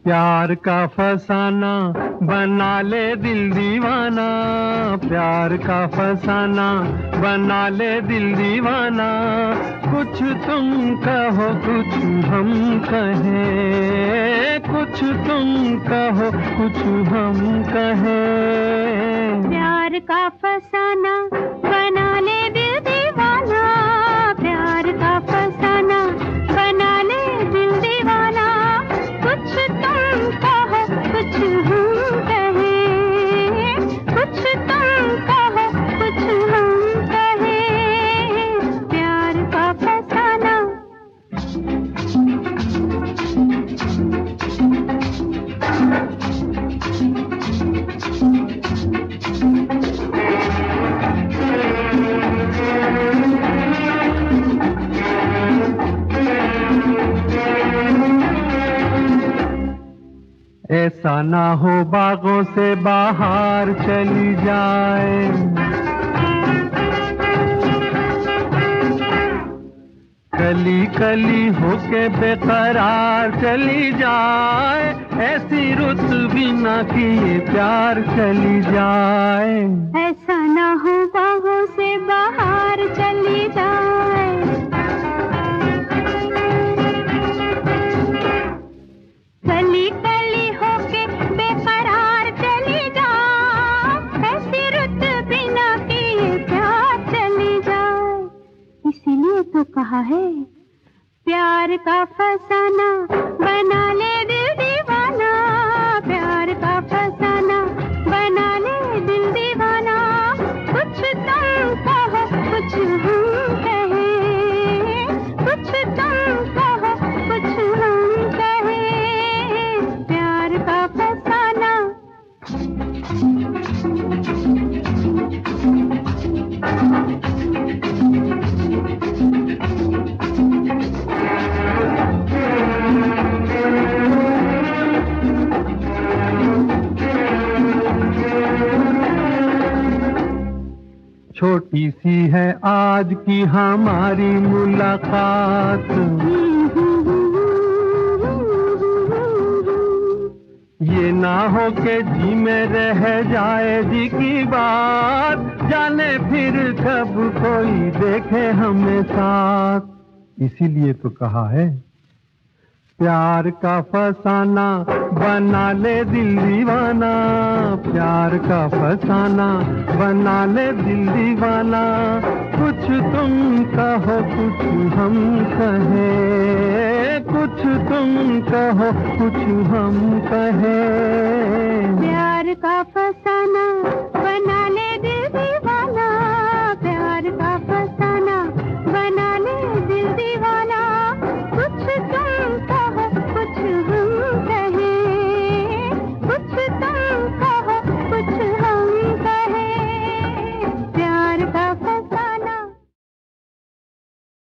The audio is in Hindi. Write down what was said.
प्यार का फसाना बना ले दिल दीवाना, प्यार का फसाना बना ले दिल दीवाना। कुछ तुम कहो कुछ हम कहें, कुछ तुम कहो कुछ हम कहें। प्यार का फसाना बना ले दिल दीवाना, प्यार का फसाना बना ले दिल दीवाना। कुछ तुम कहो कुछ हम कहें, कुछ तुम कहो कुछ हम कहें। प्यार का फसाना। ऐसा ना हो बागों से बाहर चली जाए, कली कली होके बेकरार चली जाए। ऐसी रुत बिना किए प्यार चली जाए। ऐसा ना हो बाहों से बाहर चली जाए, कली कली होके बेकरार चली जाए। ऐसी रुत बिना किए प्यार चली जाए। इसीलिए तो कहा है प्यार का फसाना बना ले दिल दीवाना, प्यार का फसाना बना ले दिल दीवाना। कुछ तुम कहो कुछ हम कहें, कुछ तुम कहो कुछ हम कहें। प्यार का फसाना। छोटी सी है आज की हमारी मुलाकात, ये ना हो के जी में रह जाए जी की बात। जाने फिर कब कोई देखे हमें साथ। इसीलिए तो कहा है प्यार का फसाना बना ले दिल दीवाना, प्यार का फसाना बना ले दिल दीवाना। कुछ तुम कहो कुछ हम कहें, कुछ तुम कहो कुछ हम कहें। प्यार का फसाना बना ले